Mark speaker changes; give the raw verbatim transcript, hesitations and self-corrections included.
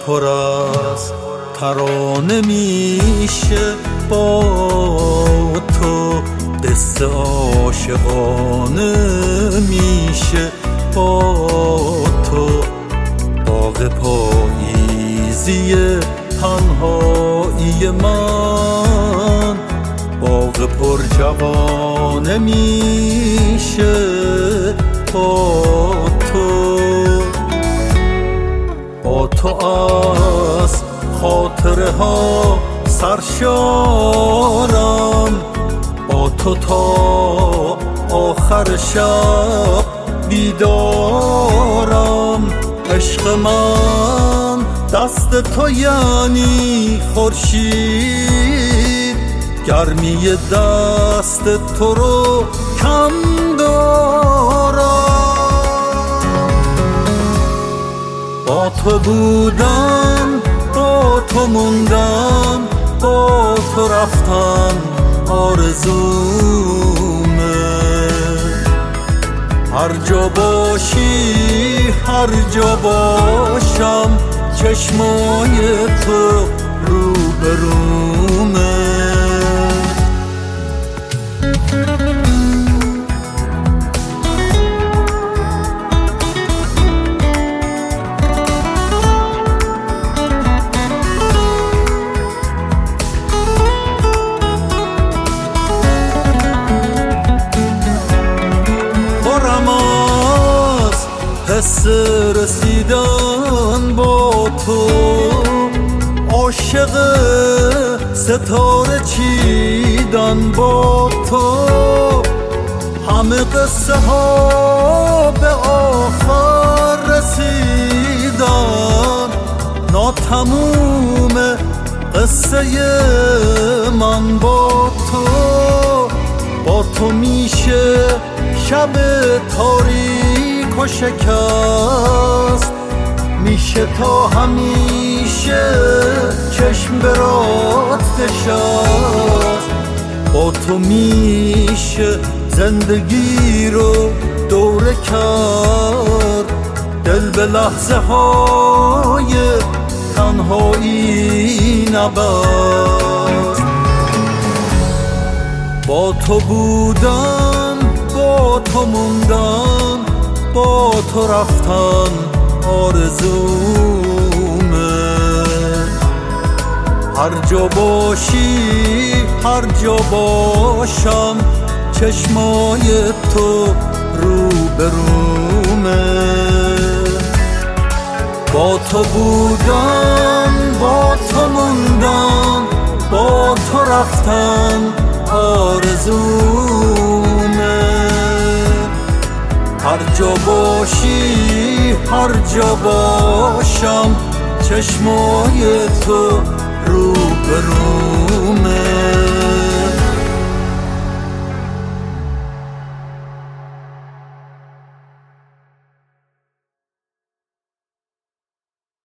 Speaker 1: پر از ترانه میشه با تو، قصه عاشقانه میشه با تو. باغ پاییزی تنهایی من باغ پر جوانه میشه با تو. با تو از خاطره ها سرشارم، با تو تا آخر شب بیدارم. عشق من دست تو یعنی خورشید، گرمی دست تو رو کم دارم. با تو بودم، با تو موندم، با تو رفتم آرزومه. هر جا باشی هر جا باشم، چشمای تو روبرومه. حس رسیدن با تو، عاشق ستاره چیدن با تو. همه قصه ها به آخر رسیدن، ناتموم قصه من با تو. با تو میشه شب تاریک و شکست، میشه تا همیشه چشم به رات نشست. با تو میشه زندگی رو دوره کرد، دل به لحظه های تنهایی نبست. با تو بودن، با تو موندن، با تو رفتن آرزومه. هر جا باشی هر جا باشم، چشمای تو روبرومه. با تو بودن، با تو موندن، با تو رفتن آرزومه. هر جا باشی هر جا باشم، چشمای تو روبرومه.